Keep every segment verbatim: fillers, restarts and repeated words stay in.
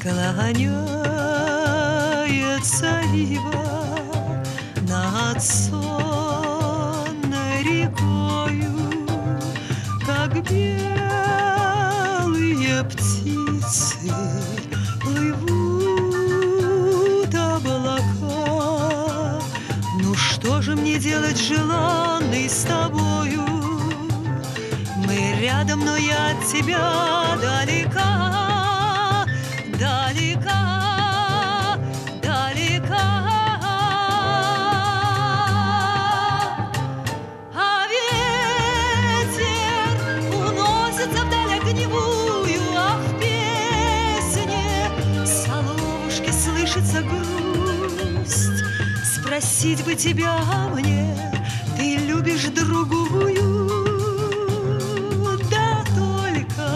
Клоняется ива над сонной рекою, как белые птицы плывут облака. Ну что же мне делать, желанный, с тобою? Мы рядом, но я от тебя далека, далека, далека. А ветер уносится вдаль огневую, а в песне соловушки слышится грусть. Спросить бы тебя мне, ты любишь другую? Да только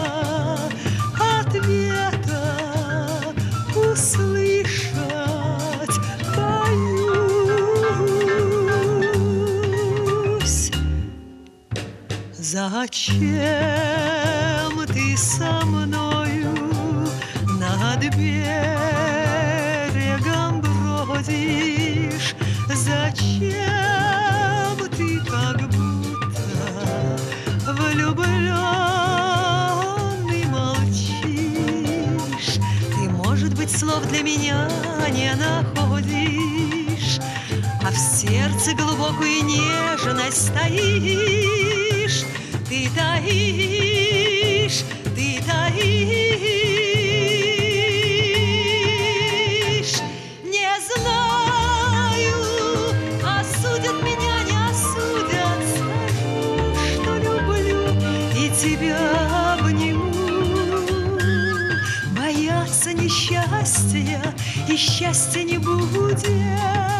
ответа услышать боюсь. Зачем ты со мною над берегом бродишь? Зачем ты как будто влюбленный молчишь? Ты, может быть, слов для меня не находишь, а в сердце глубокую нежность таишь. Ты таишь, ты таишь. Не знаю, осудят меня, не осудят. Скажу, что люблю и тебя обниму. Бояться несчастья и счастья не будет.